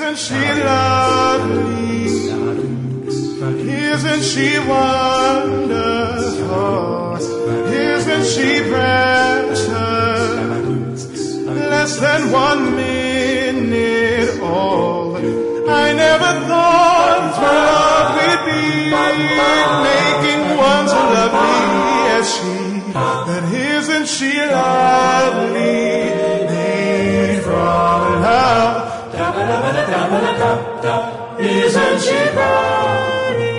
Isn't she lovely? Isn't she wonderful? Isn't she precious? Less than 1 minute old. I never thought love would be making one so lovely as she. But isn't she lovely? Made from love. Isn't she pretty?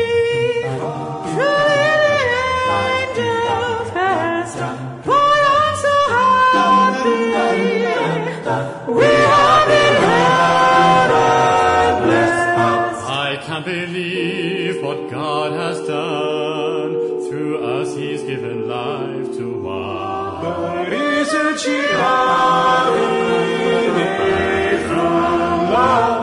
Truly the angels best. For I'm so happy. We have been heaven blessed. I can't believe what God has done. Through us He's given life to one. But isn't she lovely? Made from love.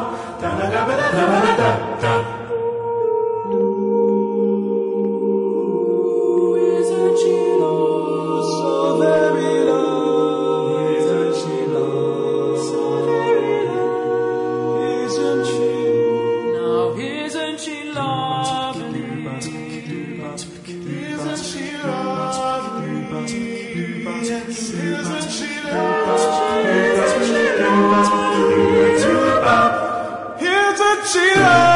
Isn't she lovely? So very lovely. Isn't she lovely? So very lovely. Isn't she? Now isn't she lovely? Isn't she lovely? Yes, isn't she lovely? Isn't she lovely? Isn't she lovely?